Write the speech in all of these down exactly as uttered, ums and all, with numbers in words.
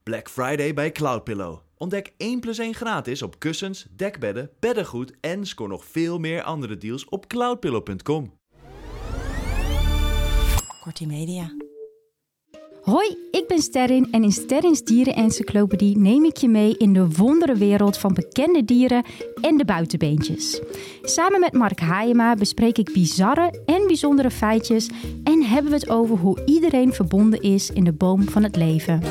Black Friday bij Cloudpillow. Ontdek één plus één gratis op kussens, dekbedden, beddengoed en scoor nog veel meer andere deals op cloudpillow punt com. Kortie Media. Hoi, ik ben Sterrin en in Sterrins Dierenencyclopedie neem ik je mee in de wonderenwereld van bekende dieren en de buitenbeentjes. Samen met Mark Hayema bespreek ik bizarre en bijzondere feitjes en hebben we het over hoe iedereen verbonden is in de boom van het leven.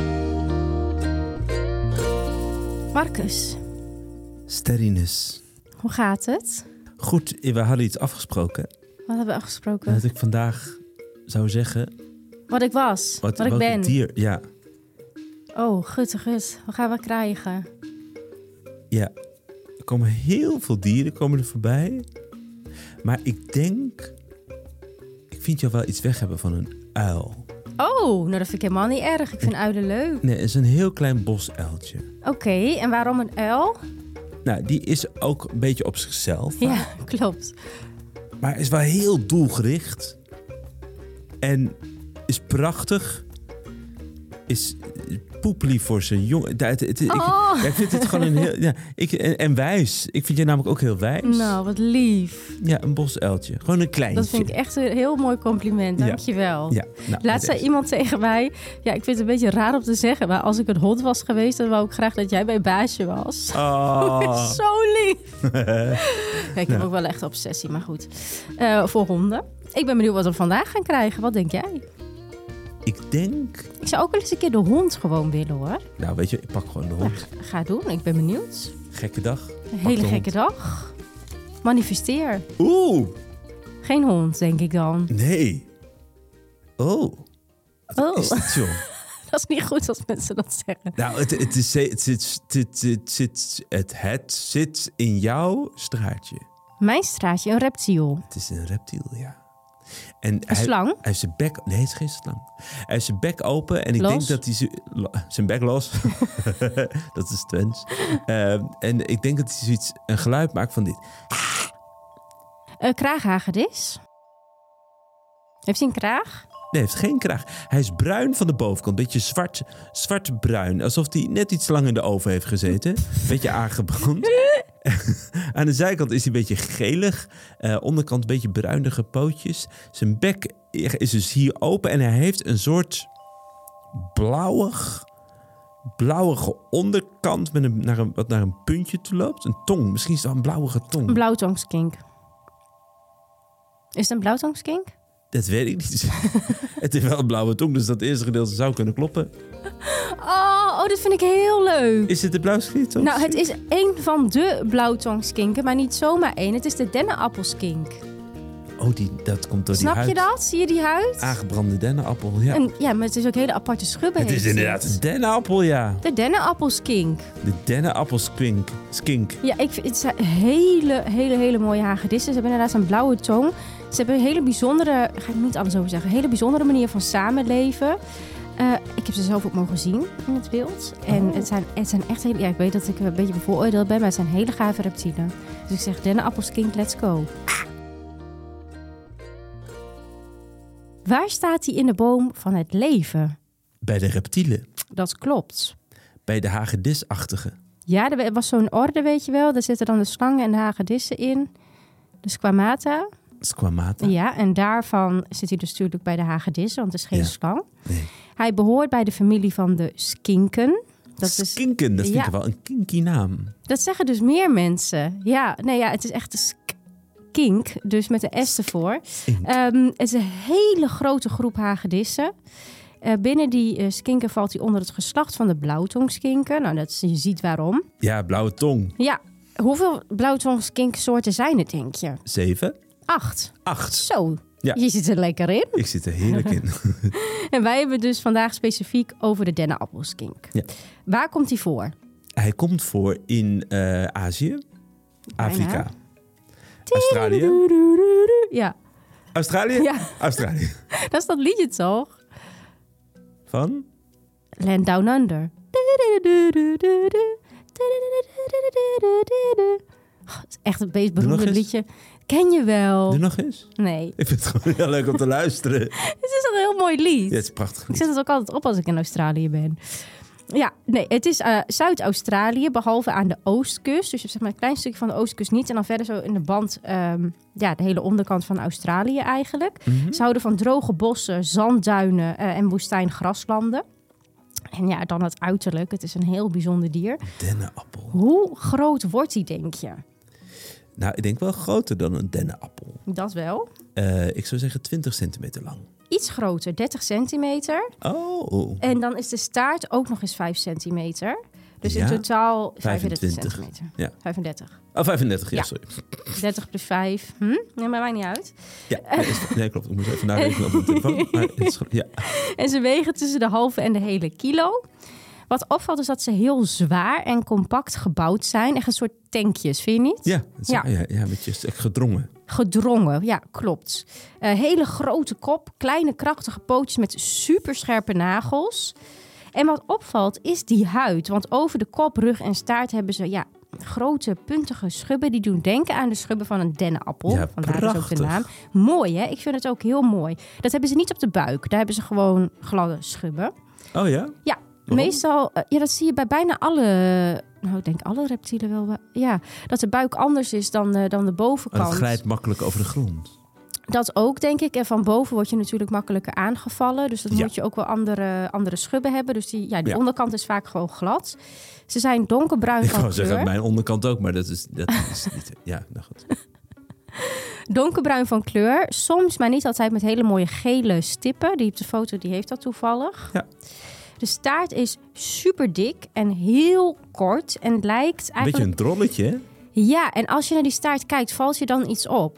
Marcus. Sterrinus. Hoe gaat het? Goed, we hadden iets afgesproken. Wat hebben we afgesproken? Dat ik vandaag zou zeggen... Wat ik was, wat, wat ik wat ben. Dier, ja. Oh, gut, gut. Wat gaan we krijgen? Ja, er komen heel veel dieren komen er voorbij. Maar ik denk... Ik vind jou wel iets weg hebben van een uil. Oh, nou dat vind ik helemaal niet erg. Ik vind uilen leuk. Nee, het is een heel klein bosuiltje. Oké, okay, en waarom een uil? Nou, die is ook een beetje op zichzelf. Ja, klopt. Maar is wel heel doelgericht. En is prachtig. Is poepelief voor zijn jongen. Het, het, het, oh. ik, ja, ik vind het gewoon een heel... Ja, ik, en, en wijs. Ik vind je namelijk ook heel wijs. Nou, wat lief. Ja, een bosuiltje. Gewoon een kleintje. Dat vind ik echt een heel mooi compliment. Dank je wel. Ja, nou, Laatst zei iemand tegen mij... Ja, ik vind het een beetje raar om te zeggen... maar als ik een hond was geweest... dan wou ik graag dat jij mijn baasje was. Oh. Zo lief. Ja, ik heb nou. ook wel echt een obsessie, maar goed. Uh, voor honden. Ik ben benieuwd wat we vandaag gaan krijgen. Wat denk jij? Ik denk... Ik zou ook wel eens een keer de hond gewoon willen, hoor. Nou, weet je, ik pak gewoon de hond. Ja, ga doen, ik ben benieuwd. Gekke dag. Een hele gekke dag. Manifesteer. Oeh. Geen hond, denk ik dan. Nee. Oh. Wat oh. is het, joh? Dat is niet goed als mensen dat zeggen. Nou, het, het, is, het, zit, het, het, zit, het, het zit in jouw straatje. Mijn straatje, een reptiel. Het is een reptiel, ja. En een hij, slang? Hij heeft zijn bek... Nee, het is geen slang. Hij heeft zijn bek open en ik los? denk dat hij... Zijn, zijn bek los. Dat is Twents. Uh, en ik denk dat hij zoiets... Een geluid maakt van dit. Uh, kraaghagedis. Heeft hij een kraag? Nee, hij heeft geen kraag. Hij is bruin van de bovenkant. Beetje zwart, zwart-bruin. Alsof hij net iets lang in de oven heeft gezeten. Beetje aangebrand. Aan de zijkant is hij een beetje gelig. Uh, onderkant een beetje bruinige pootjes. Zijn bek is dus hier open. En hij heeft een soort blauwig... blauwige onderkant met een, naar een, wat naar een puntje toe loopt. Een tong. Misschien is het wel een blauwige tong. Een blauwtongskink. Is het een blauwtongskink? Dat weet ik niet. Het is wel een blauwe tong, dus dat eerste gedeelte zou kunnen kloppen. Oh, oh dat vind ik heel leuk. Is het de blauwtongskink? Nou, het is één van de blauwtongskinken, maar niet zomaar één. Het is de dennenappelskink. Oh, die, dat komt door Snap die huid. Snap je dat? Zie je die huid? Aangebrande dennenappel, ja. En, ja, maar het is ook hele aparte schubben. Het is inderdaad een dennenappel, ja. De dennenappelskink. De dennenappelskink. Skink. Ja, ik vind het zijn hele, hele, hele mooie hagedissen. Ze hebben inderdaad een blauwe tong. Ze hebben een hele bijzondere, ga ik niet alles over zeggen, een hele bijzondere manier van samenleven. Uh, ik heb ze zelf ook mogen zien in het wild. En oh. het, zijn, het zijn echt hele, ja, ik weet dat ik een beetje bevooroordeeld ben, maar het zijn hele gave reptielen. Dus ik zeg dennenappelskink, let's go. Waar staat hij in de boom van het leven? Bij de reptielen. Dat klopt. Bij de hagedisachtige. Ja, er was zo'n orde, weet je wel. Daar zitten dan de slangen en de hagedissen in. De squamata. Squamata. Ja, en daarvan zit hij dus natuurlijk bij de hagedissen, want het is geen ja. slang. Nee. Hij behoort bij de familie van de skinken. Dat skinken, is, dat vind ja, ik wel een kinky naam. Dat zeggen dus meer mensen. Ja, nee, ja, het is echt een skink, dus met de S ervoor. Um, het is een hele grote groep hagedissen. Uh, binnen die uh, skinken valt hij onder het geslacht van de blauwtongskinken. Nou, dat, je ziet waarom. Ja, blauwe tong. Ja, hoeveel blauwtongskinksoorten zijn het, denk je? Zeven. Acht. Acht. Zo, ja. Je zit er lekker in. Ik zit er heerlijk in. En wij hebben dus vandaag specifiek over de dennenappelskink. Ja. Waar komt hij voor? Hij komt voor in uh, Azië, Afrika, Bijna. Australië. Ja. Australië? Ja. Australië. Dat is dat liedje toch? Van? Land Down Under. Oh, het is echt het meest beroemde liedje. Ken je wel? Doe nog eens? Nee. Ik vind het gewoon heel leuk om te luisteren. Het is een heel mooi lied. Ja, het is prachtig lied. Ik zet het ook altijd op als ik in Australië ben. Ja, nee, het is uh, Zuid-Australië, behalve aan de oostkust. Dus je hebt zeg maar een klein stukje van de oostkust niet. En dan verder zo in de band, um, ja, de hele onderkant van Australië eigenlijk. Mm-hmm. Ze houden van droge bossen, zandduinen uh, en woestijngraslanden. En ja, dan het uiterlijk. Het is een heel bijzonder dier. Dennenappel. Hoe groot wordt die, denk je? Nou, ik denk wel groter dan een dennenappel. Dat wel. Uh, ik zou zeggen twintig centimeter lang. Iets groter, dertig centimeter. Oh. En dan is de staart ook nog eens vijf centimeter. Dus ja? in totaal vijfentwintig centimeter. Ja. vijfendertig. Oh, vijfendertig, ja, ja. sorry. dertig plus vijf. Hm? Nee, maar mij niet uit. Ja, nee, is, nee klopt. Ik moet even narekenen op mijn telefoon. Maar het is, ja. En ze wegen tussen de halve en de hele kilo. Wat opvalt is dat ze heel zwaar en compact gebouwd zijn. Echt een soort tankjes, vind je niet? Ja, het is, ja. ja, ja een beetje gedrongen. Gedrongen, ja, klopt. Uh, hele grote kop, kleine krachtige pootjes met superscherpe nagels. En wat opvalt is die huid. Want over de kop, rug en staart hebben ze ja, grote puntige schubben. Die doen denken aan de schubben van een dennenappel. Ja, vandaar prachtig. dus ook de naam. Mooi, hè? Ik vind het ook heel mooi. Dat hebben ze niet op de buik. Daar hebben ze gewoon gladde schubben. Oh ja? Ja. Waarom? Meestal, ja, dat zie je bij bijna alle, nou ik denk alle reptielen wel. Ja, dat de buik anders is dan de, dan de bovenkant. Het glijdt makkelijk over de grond. Dat ook, denk ik. En van boven word je natuurlijk makkelijker aangevallen. Dus dan ja. moet je ook wel andere, andere schubben hebben. Dus die, ja, die ja. onderkant is vaak gewoon glad. Ze zijn donkerbruin ik van kleur. Ik wou zeggen, mijn onderkant ook, maar dat is, dat is niet... Ja, nou goed. Donkerbruin van kleur. Soms, maar niet altijd, met hele mooie gele stippen. Die op de foto, die heeft dat toevallig. Ja. De staart is super dik en heel kort en lijkt eigenlijk... Een beetje een drolletje, hè? Ja, en als je naar die staart kijkt, valt je dan iets op?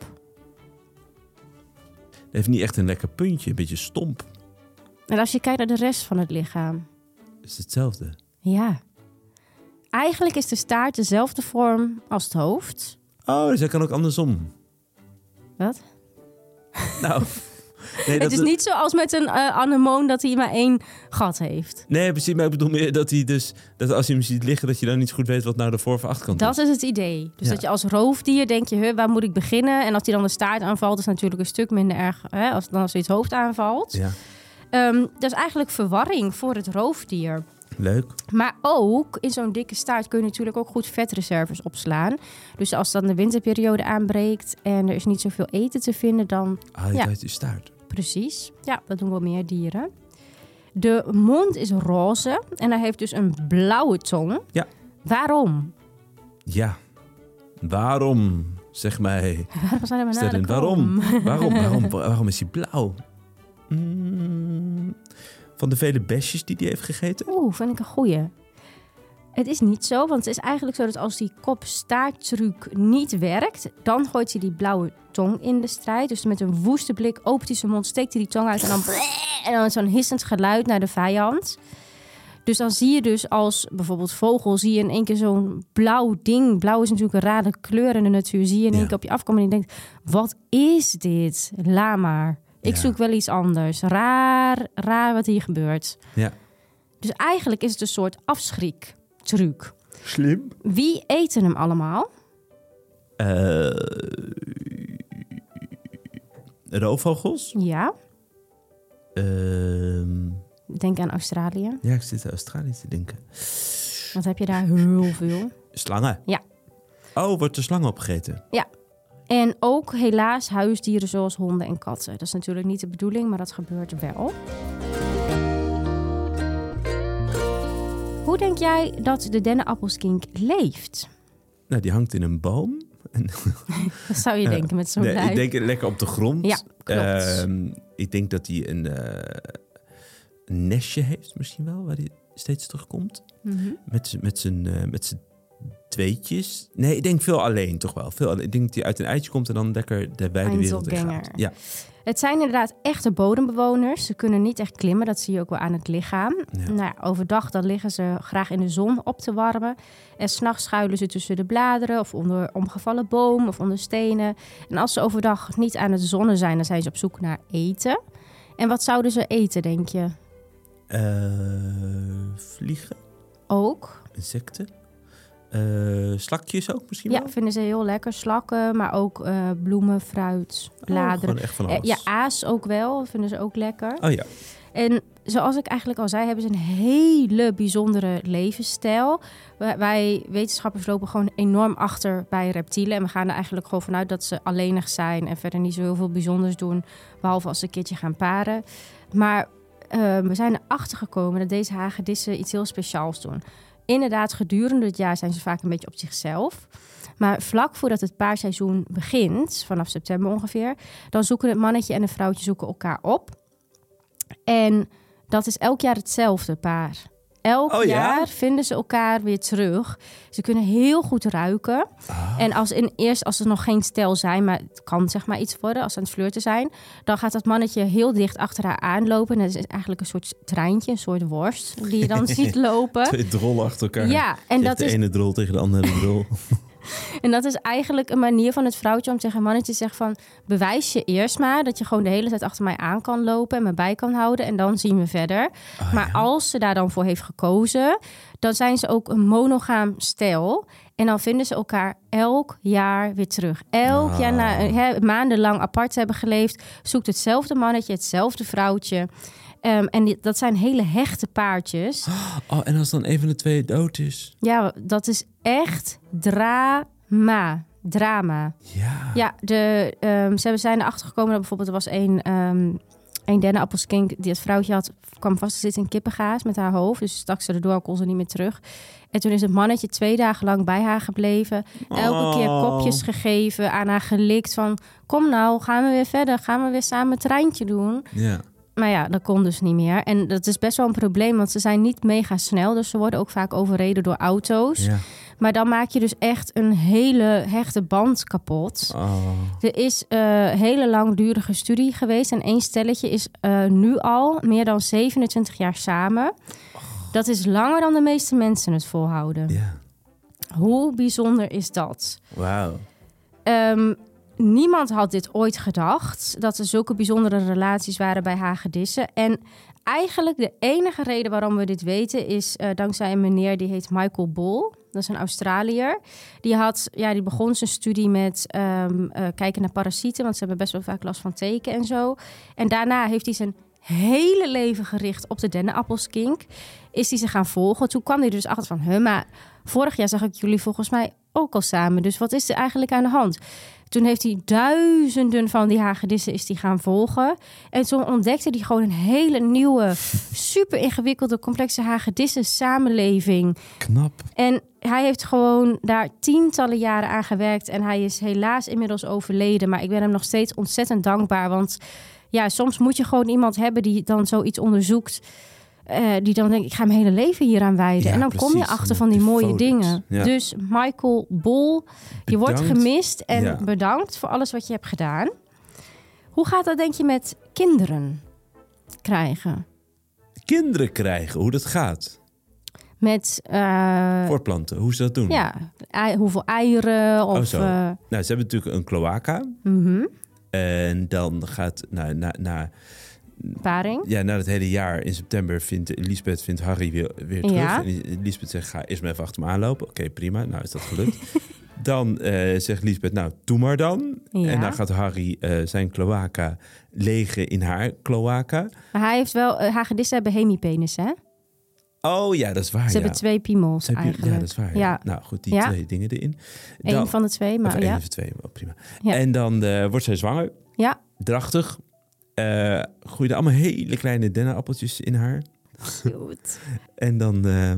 Het heeft niet echt een lekker puntje, een beetje stomp. En als je kijkt naar de rest van het lichaam? Is het hetzelfde? Ja. Eigenlijk is de staart dezelfde vorm als het hoofd. Oh, dus hij kan ook andersom. Wat? Nou... Nee, het is het... niet zoals met een uh, anemoon dat hij maar één gat heeft. Nee, precies. Maar ik bedoel meer dat hij dus... dat als je hem ziet liggen, dat je dan niet goed weet wat nou de voor- of achterkant dat is. Dat is het idee. Dus ja. dat je als roofdier denk je, huh, waar moet ik beginnen? En als hij dan de staart aanvalt, is natuurlijk een stuk minder erg hè, als, dan als hij het hoofd aanvalt. Ja. Um, dat is eigenlijk verwarring voor het roofdier. Leuk. Maar ook in zo'n dikke staart kun je natuurlijk ook goed vetreserves opslaan. Dus als dan de winterperiode aanbreekt en er is niet zoveel eten te vinden, dan... Haal je ja. het uit je staart. Precies. Ja, dat doen wel meer dieren. De mond is roze en hij heeft dus een blauwe tong. Ja. Waarom? Ja. Waarom? Zeg mij. Waarom zijn we Sterren, waarom? waarom? Waarom? Waarom is hij blauw? Mm, van de vele besjes die hij heeft gegeten? Oeh, vind ik een goeie. Het is niet zo, want het is eigenlijk zo dat als die kop-staarttruc niet werkt, dan gooit hij die blauwe tong in de strijd. Dus met een woeste blik opent hij zijn mond, steekt hij die tong uit en dan, en dan zo'n hissend geluid naar de vijand. Dus dan zie je dus als bijvoorbeeld vogel, zie je in één keer zo'n blauw ding. Blauw is natuurlijk een rare kleur in de natuur. Zie je in één ja. keer op je afkomen en je denkt, wat is dit? Laat maar. Ik ja. zoek wel iets anders. Raar, raar wat hier gebeurt. Ja. Dus eigenlijk is het een soort afschrik. Truc. Slim. Wie eten hem allemaal? Uh, roofvogels? Ja. Uh, Denk aan Australië. Ja, ik zit aan Australië te denken. Wat heb je daar heel veel? Slangen? Ja. Oh, wordt er slang opgegeten? Ja. En ook helaas huisdieren zoals honden en katten. Dat is natuurlijk niet de bedoeling, maar dat gebeurt wel. Hoe denk jij dat de dennenappelskink leeft? Nou, die hangt in een boom. Dat zou je denken met zo'n nee, lijf. Ik denk lekker op de grond. Ja, klopt. Uh, ik denk dat hij een, uh, een nestje heeft misschien wel, waar hij steeds terugkomt. Mm-hmm. Met, met zijn uh, met zijn tweetjes. Nee, ik denk veel alleen toch wel. Veel alleen. Ik denk dat hij uit een eitje komt en dan lekker de wijde wereld in gaat. Ja. Het zijn inderdaad echte bodembewoners. Ze kunnen niet echt klimmen, dat zie je ook wel aan het lichaam. Ja. Nou ja, overdag dan liggen ze graag in de zon op te warmen. En 's nachts schuilen ze tussen de bladeren of onder omgevallen boom of onder stenen. En als ze overdag niet aan het zonnen zijn, dan zijn ze op zoek naar eten. En wat zouden ze eten, denk je? Uh, vliegen. Ook. Insecten. Uh, slakjes ook misschien ja, wel? vinden ze heel lekker. Slakken, maar ook uh, bloemen, fruit, bladeren. Oh, gewoon echt van alles. Uh, ja, aas ook wel, vinden ze ook lekker. Oh ja. En zoals ik eigenlijk al zei, hebben ze een hele bijzondere levensstijl. Wij, wij wetenschappers lopen gewoon enorm achter bij reptielen. En we gaan er eigenlijk gewoon vanuit dat ze alleenig zijn en verder niet zo heel veel bijzonders doen. Behalve als ze een keertje gaan paren. Maar uh, we zijn erachter gekomen dat deze hagedissen iets heel speciaals doen. Inderdaad, gedurende het jaar zijn ze vaak een beetje op zichzelf. Maar vlak voordat het paarseizoen begint, vanaf september ongeveer, dan zoeken het mannetje en het vrouwtje zoeken elkaar op. En dat is elk jaar hetzelfde paar. Elk oh, ja? jaar vinden ze elkaar weer terug. Ze kunnen heel goed ruiken. Ah. En als in eerst als ze nog geen stel zijn, maar het kan zeg maar iets worden als ze aan het flirten zijn, dan gaat dat mannetje heel dicht achter haar aanlopen. En dat is eigenlijk een soort treintje, een soort worst die je dan ziet lopen. Twee drollen achter elkaar. Ja, en dat de is ene drol tegen de andere drol. En dat is eigenlijk een manier van het vrouwtje om tegen een mannetje te zeggen van, bewijs je eerst maar dat je gewoon de hele tijd achter mij aan kan lopen en me bij kan houden en dan zien we verder. Oh, maar ja. als ze daar dan voor heeft gekozen, dan zijn ze ook een monogaam stel en dan vinden ze elkaar elk jaar weer terug. Elk Oh. jaar na he, maandenlang apart hebben geleefd, zoekt hetzelfde mannetje, hetzelfde vrouwtje. Um, en die, dat zijn hele hechte paardjes. Oh, en als dan een van de twee dood is? Ja, dat is echt drama. Drama. Ja. Ja, de, um, ze zijn erachter gekomen dat bijvoorbeeld er was een, um, een dennenappelskink die het vrouwtje had, kwam vast te zitten in kippengaas met haar hoofd. Dus stak ze erdoor, kon ze niet meer terug. En toen is het mannetje twee dagen lang bij haar gebleven. Elke Oh. keer kopjes gegeven, aan haar gelikt van, kom nou, gaan we weer verder. Gaan we weer samen het treintje doen. Ja. Maar ja, dat kon dus niet meer. En dat is best wel een probleem, want ze zijn niet mega snel. Dus ze worden ook vaak overreden door auto's. Ja. Maar dan maak je dus echt een hele hechte band kapot. Oh. Er is een uh, hele langdurige studie geweest. En één stelletje is uh, nu al meer dan zevenentwintig jaar samen. Dat is langer dan de meeste mensen het volhouden. Ja. Hoe bijzonder is dat? Wauw. Um, Niemand had dit ooit gedacht, dat er zulke bijzondere relaties waren bij hagedissen. En eigenlijk de enige reden waarom we dit weten is uh, dankzij een meneer die heet Michael Bull. Dat is een Australiër. Die, had, ja, die begon zijn studie met um, uh, kijken naar parasieten, want ze hebben best wel vaak last van teken en zo. En daarna heeft hij zijn hele leven gericht op de dennenappelskink. Is hij ze gaan volgen. Toen kwam hij dus achter van, huh, maar vorig jaar zag ik jullie volgens mij ook al samen. Dus wat is er eigenlijk aan de hand? Toen heeft hij duizenden van die hagedissen is die gaan volgen. En toen ontdekte hij gewoon een hele nieuwe, super ingewikkelde, complexe hagedissen samenleving. Knap. En hij heeft gewoon daar tientallen jaren aan gewerkt. En hij is helaas inmiddels overleden. Maar ik ben hem nog steeds ontzettend dankbaar. Want ja, soms moet je gewoon iemand hebben die dan zoiets onderzoekt. Uh, die dan denkt, ik ga mijn hele leven hieraan wijden. Ja, en dan precies. kom je achter van die mooie Devoted. dingen. Ja. Dus Michael Bull, je wordt gemist en Ja. bedankt voor alles wat je hebt gedaan. Hoe gaat dat, denk je, met kinderen krijgen? Kinderen krijgen, hoe dat gaat. Met uh, Voortplanten, hoe ze dat doen. ja, ei, hoeveel eieren of... Oh, zo. Uh, Nou, ze hebben natuurlijk een cloaca. mm-hmm, En dan gaat, nou, na, na, paring. ja, na het hele jaar in september vindt Liesbeth vindt Harry weer, weer terug. Ja. En Liesbeth zegt, ga eerst maar even achter me aanlopen. Oké, okay, prima. Nou, is dat gelukt. Dan uh, zegt Liesbeth, nou, doe maar dan. Ja. En dan gaat Harry uh, zijn cloaca legen in haar cloaca. Maar hij heeft wel... Uh, hagedissen hebben hemipenis, hè? Oh ja, dat is waar. Ze ja. hebben twee piemels Ze hebben- eigenlijk. Ja, dat is waar. Ja. Ja. Nou goed, die Ja. twee dingen erin. Eén Dan- van de twee, Of maar één ja. of twee, oh, prima. Ja. En dan uh, wordt zij zwanger, Ja, drachtig. Uh, groeien allemaal hele kleine dennenappeltjes in haar. cute. En dan uh, uh,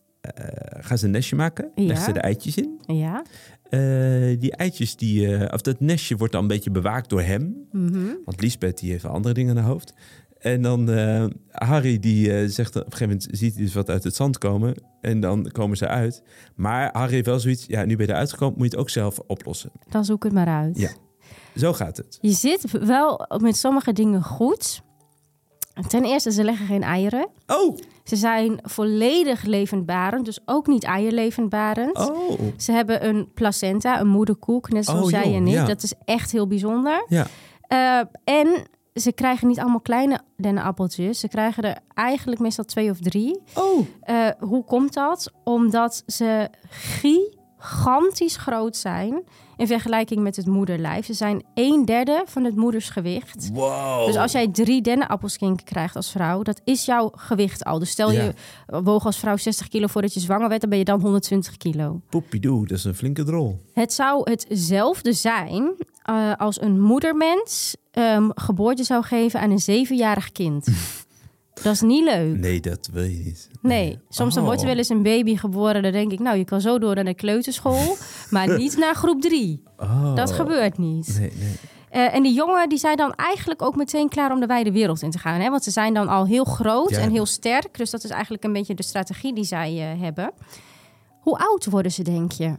gaan ze een nestje maken. Ja. Leggen ze de eitjes in. Ja. Uh, die eitjes, die, uh, of dat nestje wordt dan een beetje bewaakt door hem. Mm-hmm. Want Liesbeth die heeft andere dingen aan haar hoofd. En dan uh, Harry die uh, zegt op een gegeven moment ziet hij dus wat uit het zand komen. En dan komen ze uit. Maar Harry heeft wel zoiets, ja, nu ben je eruit gekomen, moet je het ook zelf oplossen. Dan zoek het maar uit. Ja. Zo gaat het. Je zit wel met sommige dingen goed. Ten eerste, ze leggen geen eieren. Oh, Ze zijn volledig levendbarend, dus ook niet eierlevendbarend. oh. Ze hebben een placenta, een moederkoek, net zoals Oh, jij joh, en ik. ja. Dat is echt heel bijzonder. Ja. Uh, en ze krijgen niet allemaal kleine dennenappeltjes. Ze krijgen er eigenlijk meestal twee of drie. Oh. Uh, hoe komt dat? Omdat ze gigantisch groot zijn in vergelijking met het moederlijf. Ze zijn een derde van het moedersgewicht. Wow. Dus als jij drie dennenappelskinken krijgt als vrouw, dat is jouw gewicht al. Dus stel Ja. je woog als vrouw zestig kilo voordat je zwanger werd, dan ben je dan honderdtwintig kilo. Poepiedoe, dat is een flinke drol. Het zou hetzelfde zijn uh, als een moedermens um, geboorte zou geven aan een zevenjarig kind. Dat is niet leuk. Nee, dat wil je niet. Nee, soms dan Oh. wordt er wel eens een baby geboren. Dan denk ik, nou, je kan zo door naar de kleuterschool. Maar niet naar groep drie. Oh. Dat gebeurt niet. Nee, nee. Uh, en die jongen die zijn dan eigenlijk ook meteen klaar om de wijde wereld in te gaan. Hè? Want ze zijn dan al heel groot Ja. en heel sterk. Dus dat is eigenlijk een beetje de strategie die zij uh, hebben. Hoe oud worden ze, denk je?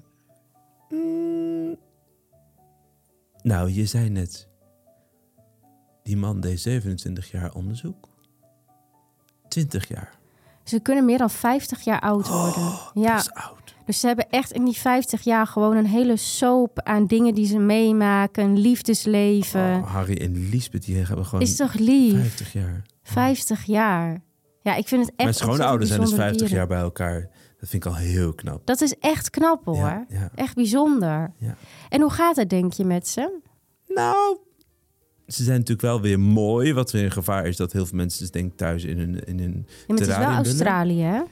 Mm. Nou, je zei net, die man deed zevenentwintig jaar onderzoek. twintig jaar. Ze kunnen meer dan vijftig jaar oud worden. Oh, ja. dat is oud. Dus ze hebben echt in die vijftig jaar gewoon een hele soap aan dingen die ze meemaken. Een liefdesleven. Oh, Harry en Liesbeth, die hebben gewoon Is toch lief? vijftig jaar. vijftig jaar. Ja, ik vind het echt... Mijn schoonouders zijn dus bijzondere vijftig dieren. jaar bij elkaar. Dat vind ik al heel knap. Dat is echt knap, hoor. Ja, ja. Echt bijzonder. Ja. En hoe gaat het, denk je, met ze? Nou, ze zijn natuurlijk wel weer mooi. Wat weer een gevaar is dat heel veel mensen dus denk ik thuis in hun in hun Ja, maar het is wel terrarium willen. Australië, hè?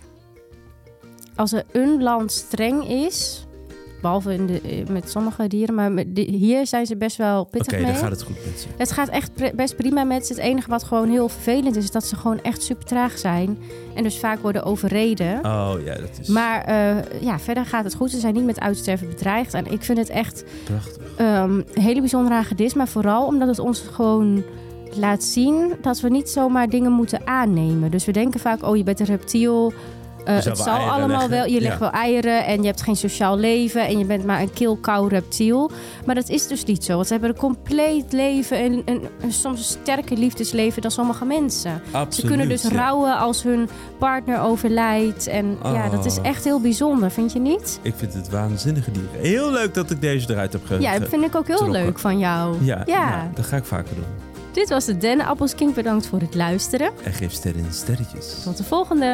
Als er een land streng is, behalve in de, met sommige dieren, maar met de, hier zijn ze best wel pittig Oké, mee. dan gaat het goed met ze. Het gaat echt pre- best prima met ze. Het enige wat gewoon heel vervelend is, is dat ze gewoon echt super traag zijn. En dus vaak worden overreden. Oh ja, dat is Maar uh, ja, verder gaat het goed. Ze zijn niet met uitsterven bedreigd. En ik vind het echt prachtig. um, een hele bijzondere hagedis. Maar vooral omdat het ons gewoon laat zien dat we niet zomaar dingen moeten aannemen. Dus we denken vaak, oh, je bent een reptiel. Uh, het zal allemaal leggen. wel, je ja. legt wel eieren en je hebt geen sociaal leven en je bent maar een kil-kou reptiel. Maar dat is dus niet zo. Want ze hebben een compleet leven en, en, en soms een sterker liefdesleven dan sommige mensen. Absoluut, Ze kunnen dus ja. rouwen als hun partner overlijdt. En Oh. ja, dat is echt heel bijzonder, vind je niet? Ik vind het waanzinnige dieren. Heel leuk dat ik deze eruit heb ge- Ja, dat vind ik ook heel getrokken. leuk van jou. Ja, ja. Nou, dat ga ik vaker doen. Dit was de Dennenappelskink. Bedankt voor het luisteren. En geef sterren in sterretjes. Tot de volgende.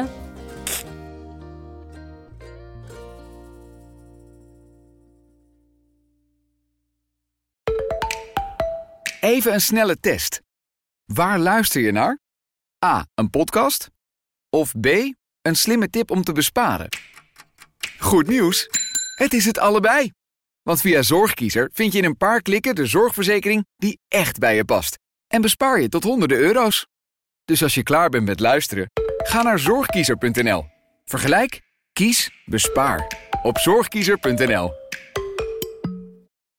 Even een snelle test. Waar luister je naar? A. Een podcast? Of B. Een slimme tip om te besparen? Goed nieuws! Het is het allebei. Want via Zorgkiezer vind je in een paar klikken de zorgverzekering die echt bij je past. En bespaar je tot honderden euro's. Dus als je klaar bent met luisteren, ga naar zorgkiezer punt n l. Vergelijk, kies, bespaar. Op zorgkiezer punt n l.